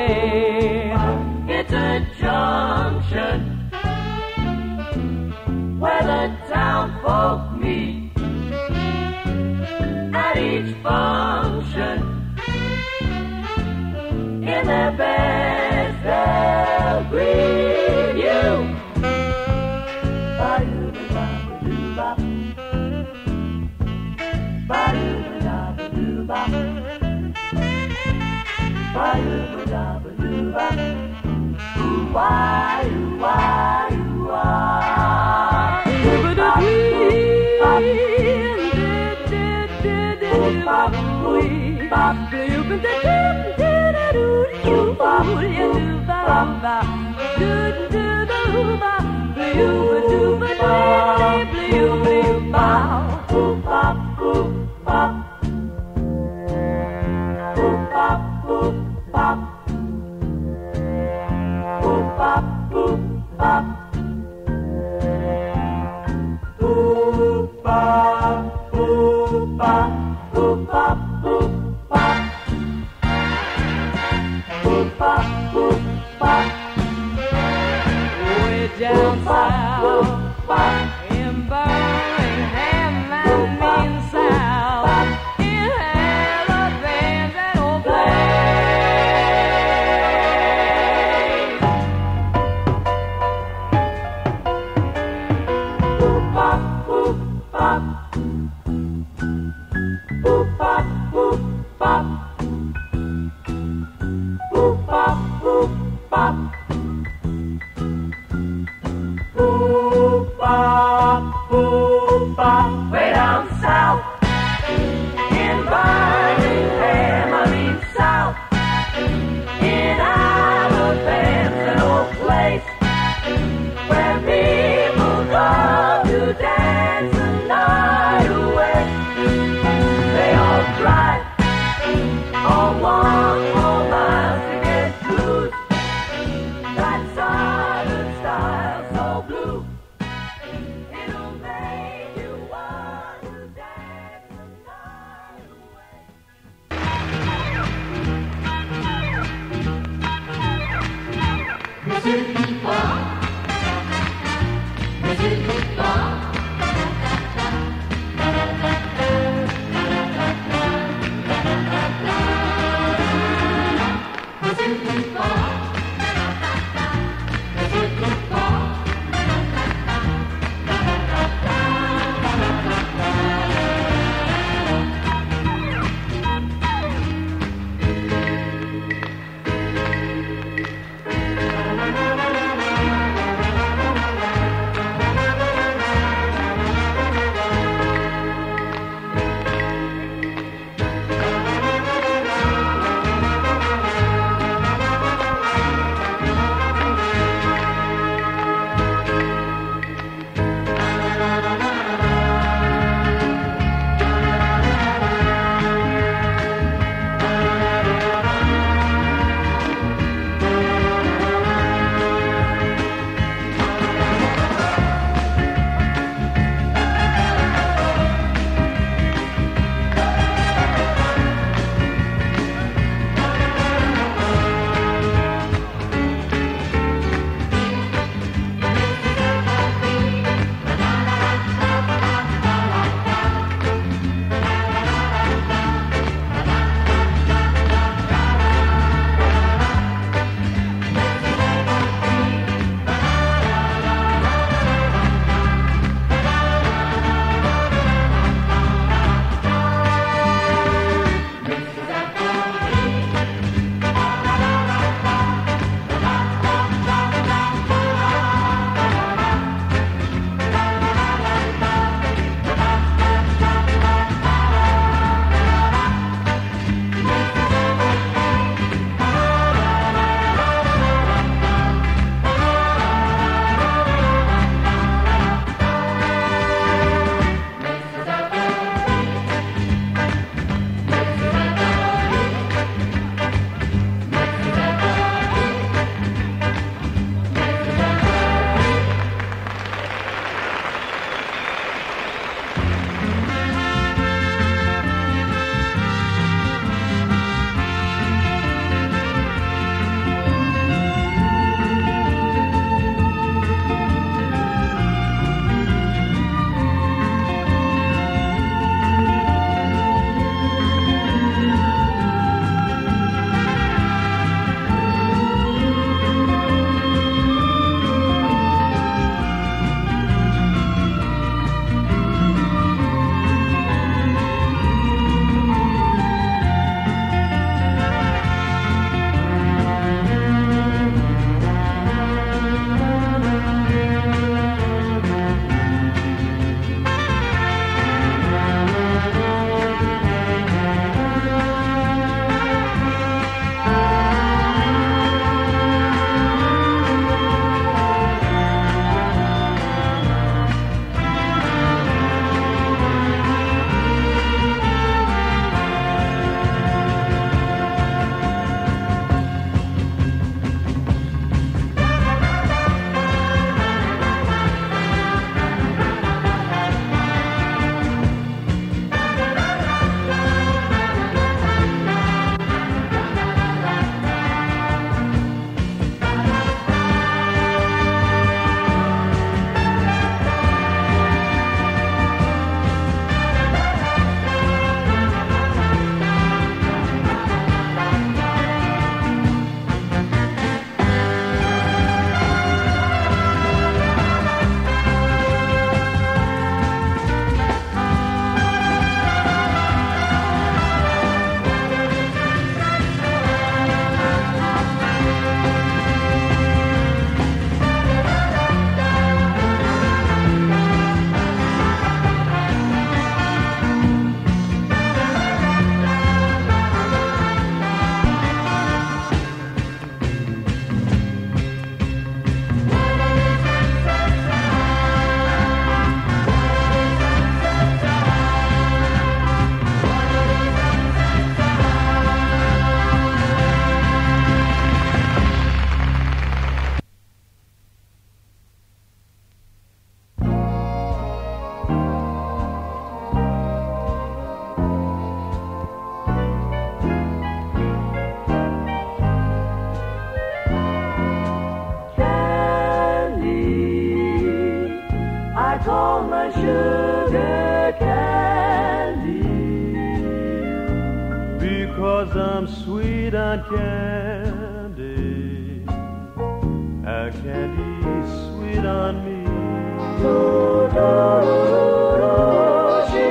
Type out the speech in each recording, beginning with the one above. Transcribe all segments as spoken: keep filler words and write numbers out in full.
way. It's a junction where the town folk meet. At each function, in their best they'll greet you. Ba-doo-ba-da-ba-doo-ba. Ba-doo-ba-da-ba-doo-ba. Ba-doo-ba-da-ba-doo-ba. Ooh-wah, ooh-wah, ooh-wah. Way down south in Birmingham, that means south in Alabama, that old place. Boop bop, boop bop, boop bop, boop bop, boop bop, boop bop. Boop bop, boop bop, way down south in Birmingham, I mean south in Alabama, an old place where people love to dance the night away. They all drive all one more mile to get blues. That southern style so blue, it'll make you want to dance the night away. Monsieur Pipa, Monsieur Pipa, Monsieur Pipa, Monsieur Pipa. my sugar candy. Because I'm sweet on candy, and candy's sweet on me. Do, do, do, she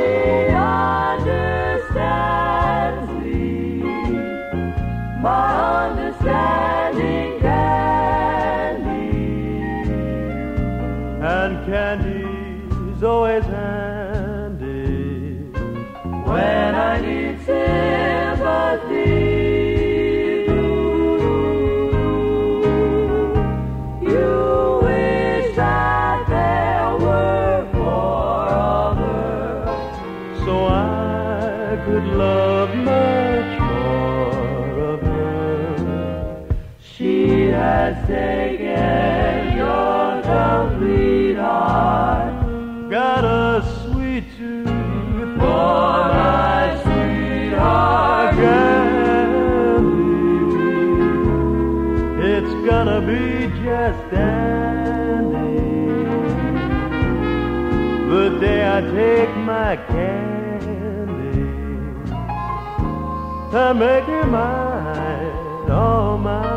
understands me, my understanding candy. And candy's always handy when I need sympathy. You wish that there were more of her, so I could love much more of her. She has taken your complete heart, got a sweet tooth for my sweetheart candy. It's gonna be just dandy the day I take my candy and make her mine, all mine.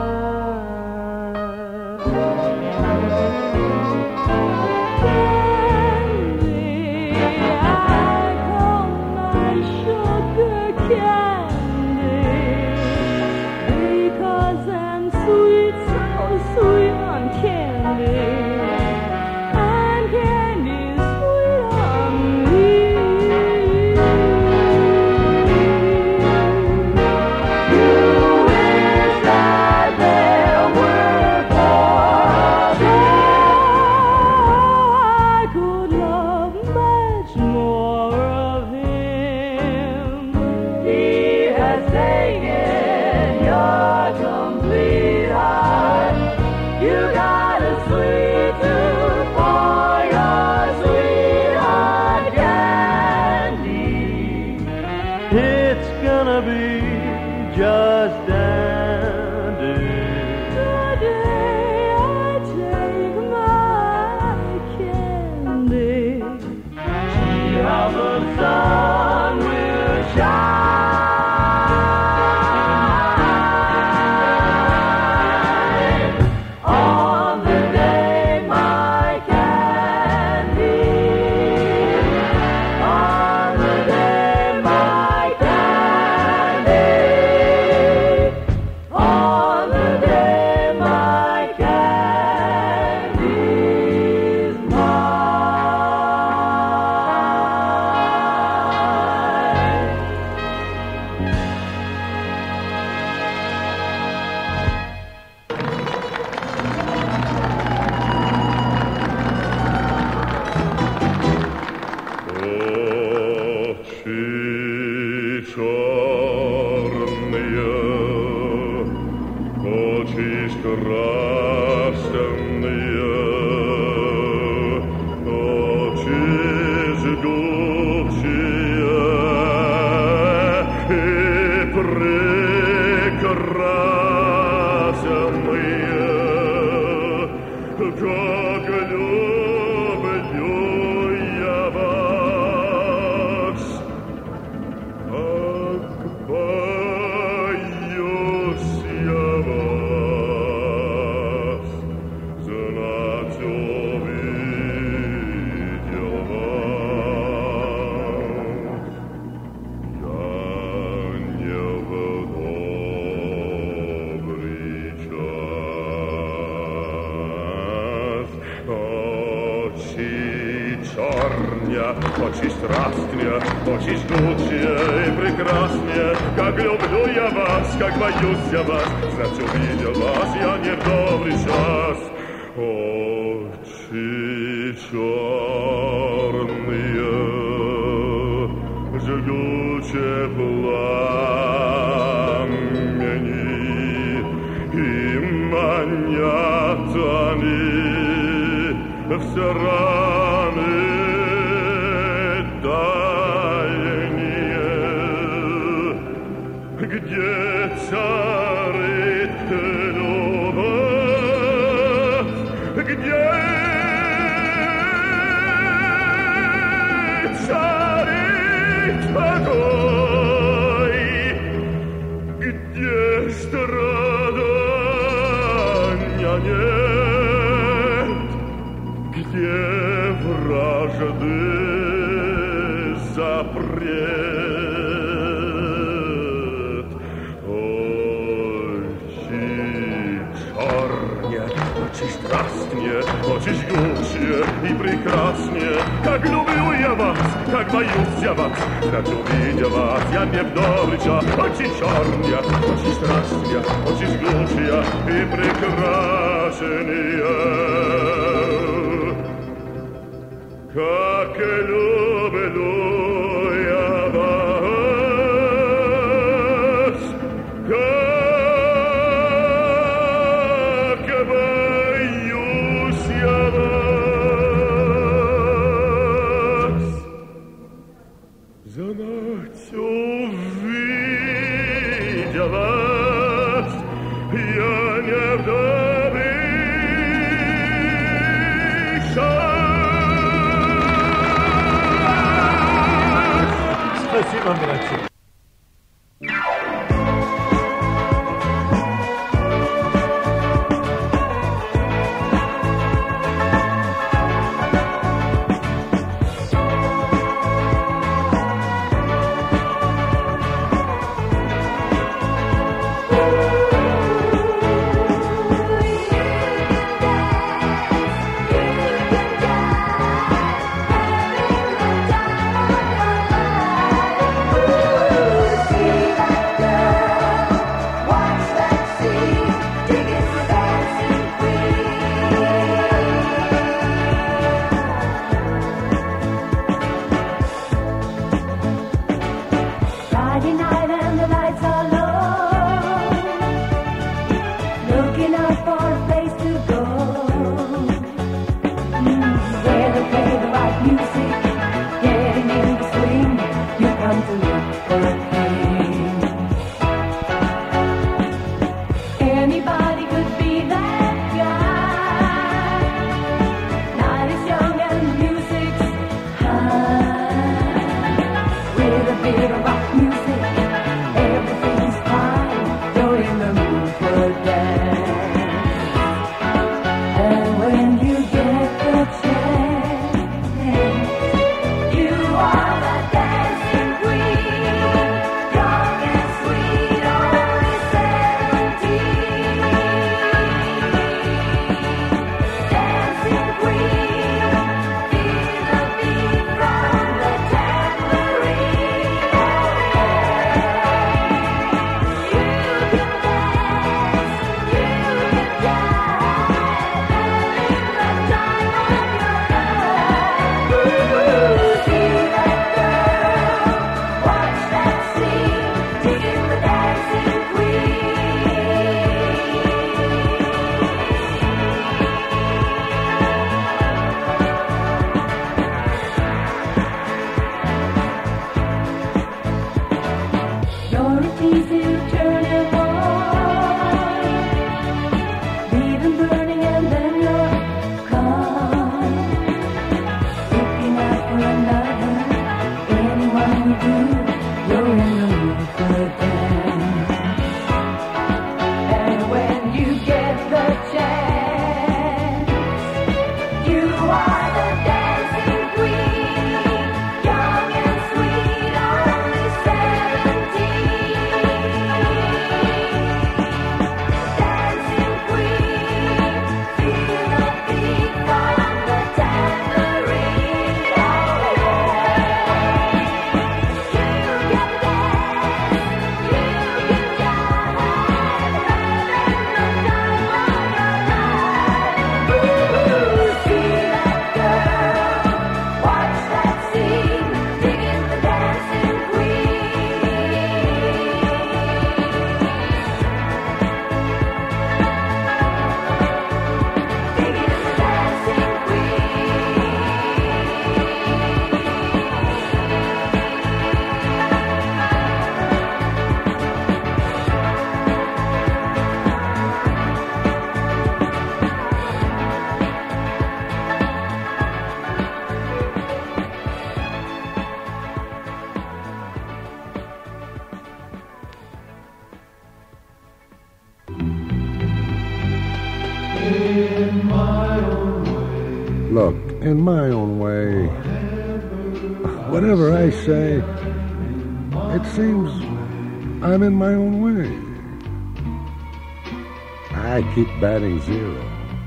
Очень страстнее, очень жгучее и прекраснее. Как люблю я вас, как боюсь я вас, знать увидел вас я не в добрый час. Очи черные, жгучее пламени, и манят они все раны. Где царит любовь, где запрет. Очи чернее, очи страстнее, очи жгучее и прекраснее. Как люблю я вас, как боюсь я вас, как увидя вас, я не добрый час. Очи чернее, очи страстнее, очи жгучее и прекраснее. Как люблю я вас, как боюсь я вас. За ночь увидя вас, я не в добрый час. Спасибо, братья. Look, in my own way, whatever I say, it seems I'm in my own way. I keep batting zero.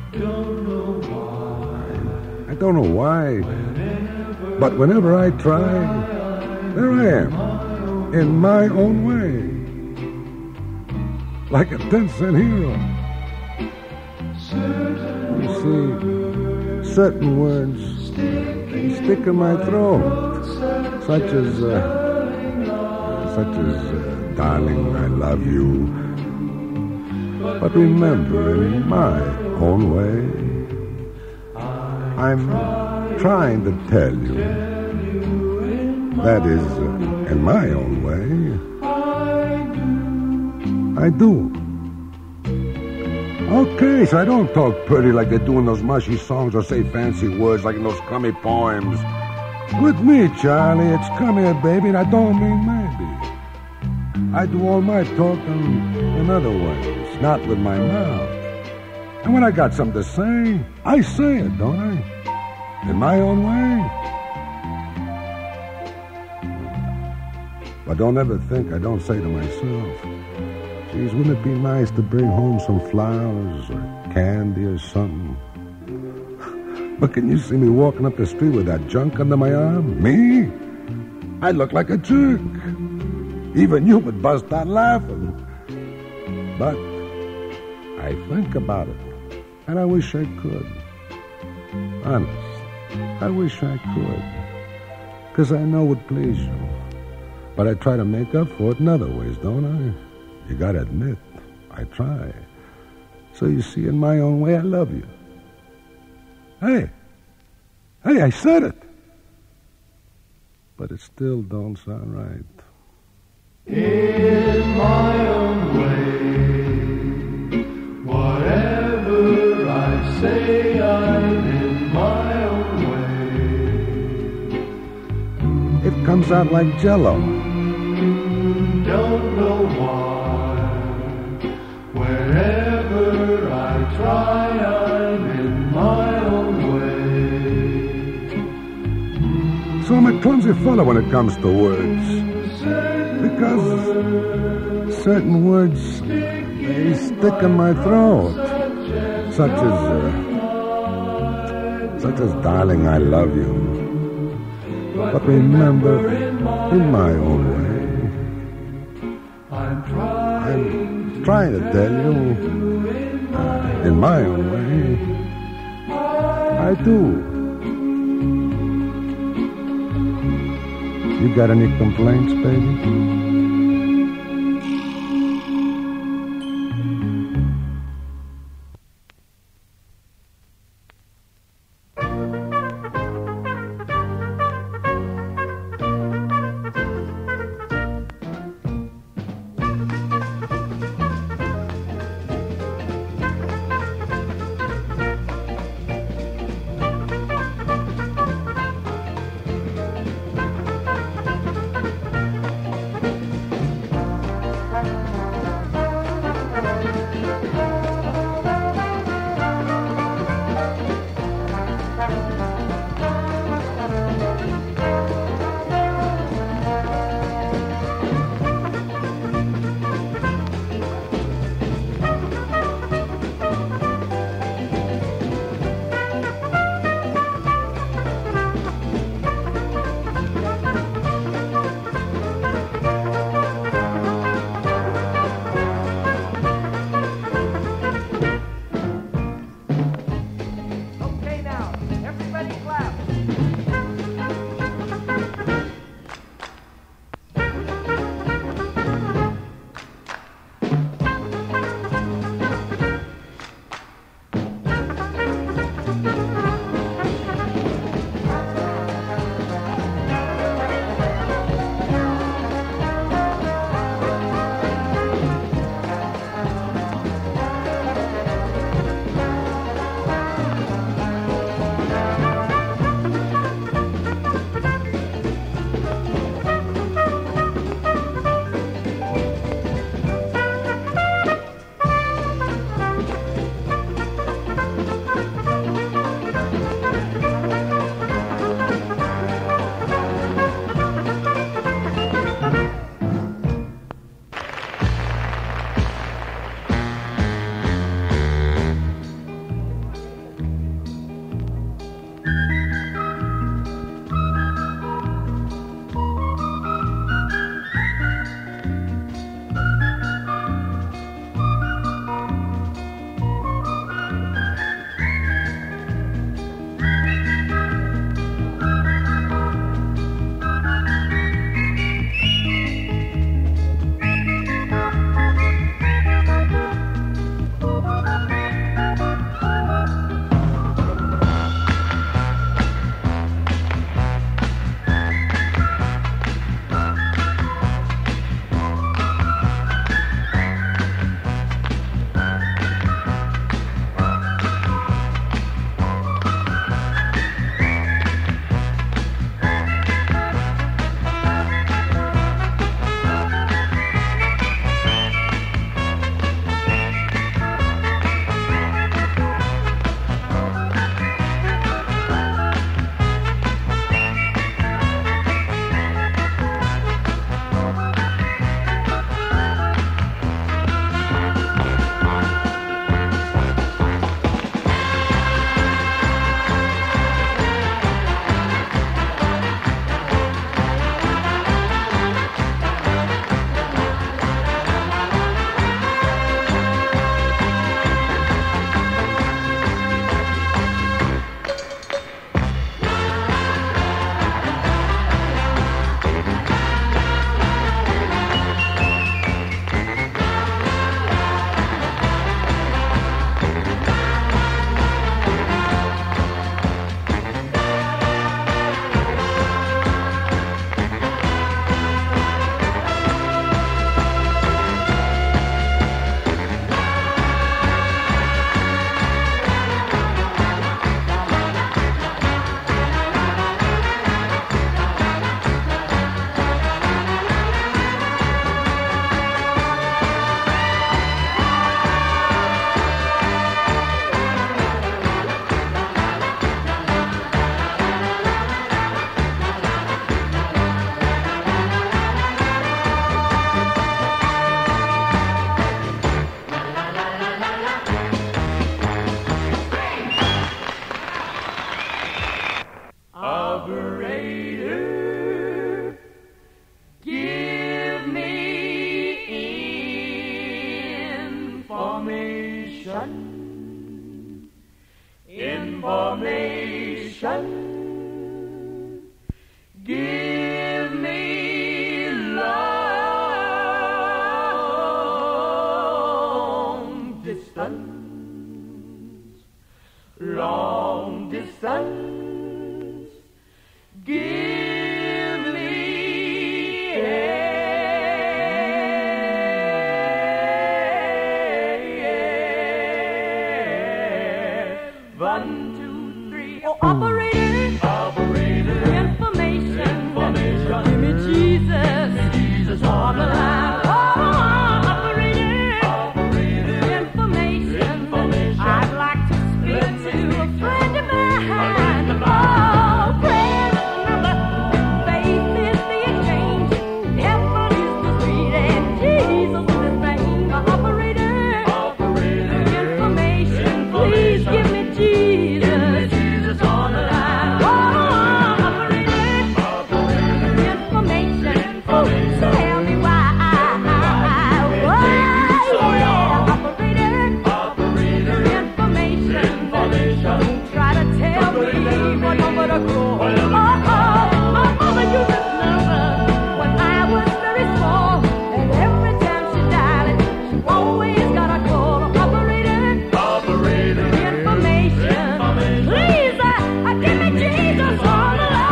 I, I don't know why, but whenever I try, there I am, in my own way, like a ten-cent hero. You see, certain words, they stick in my throat, such as, uh, such as, uh, darling, I love you. But remember, in my own way, I'm trying to tell you, that is, uh, in my own way, I do. Okay, so I don't talk pretty like they do in those mushy songs or say fancy words like in those crummy poems. With me, Charlie, it's come here, baby, and I don't mean maybe. I do all my talking in other ways, not with my mouth. And when I got something to say, I say it, don't I? In my own way. But don't ever think I don't say to myself, geez, wouldn't it be nice to bring home some flowers or candy or something? But can you see me walking up the street with that junk under my arm? Me? I look like a jerk. Even you would bust out laughing. But I think about it, and I wish I could. Honest, I wish I could. Because I know it would please you. But I try to make up for it in other ways, don't I? You gotta admit, I try. So you see, in my own way, I love you. Hey, hey, I said it. But it still don't sound right. In my own way, whatever I say, I'm in my own way. It comes out like Jell-O. Don't know why. Wherever I try, I'm in my own way. So I'm a clumsy fellow when it comes to words. Because certain words, they stick in my throat. Such as, uh, such as, darling, I love you. But remember, in my own way, I'm trying to tell you, uh, in my own way, I do. You got any complaints, baby? information. Give me long distance, long distance. Give me one, two, three. Oh, operator, operator, information, information. Give me Jesus, give me Jesus on the line. Oh, operator, operator, information, information. I'd like to speak to a friend of mine. Oh, prayer is the number, faith is the exchange, heaven is the street, and Jesus is his name. Operator, operator, information, please give me Jesus, Jesus on the line. Oh, operator, operator, information, please tell me why. Oh, yeah, operator, operator, information, information. Try to tell me what number to call. Oh, oh, my mama used this number when I was very small, and every time she dialed it, she always got a call. Operator, operator, information, please, uh, uh, give me Jesus on the line.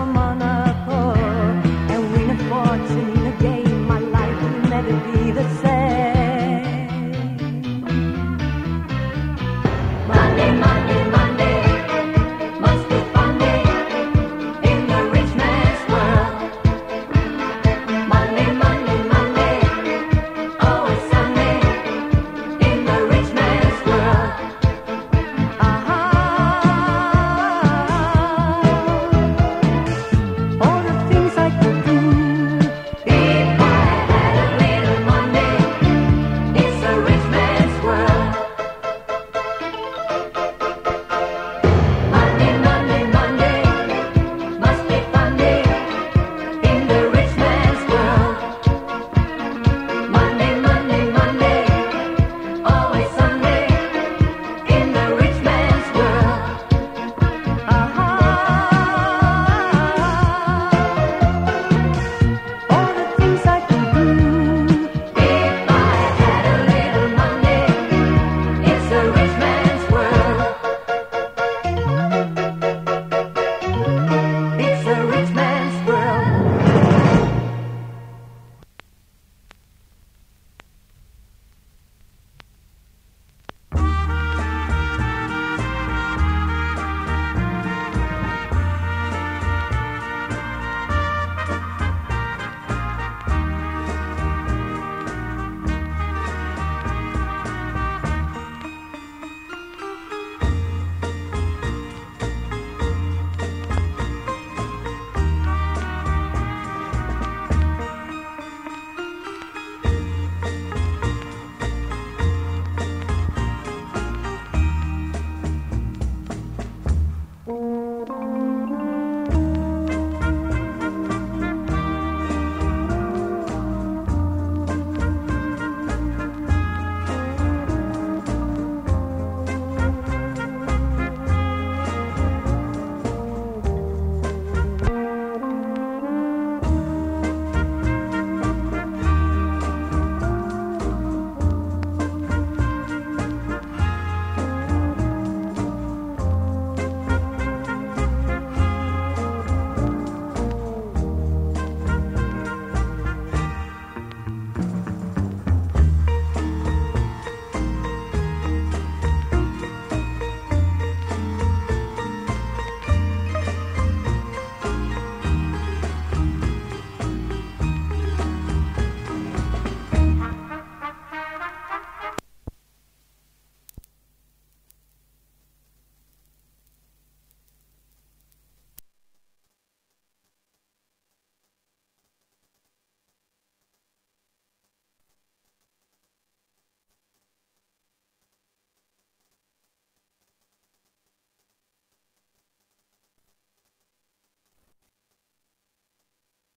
The same.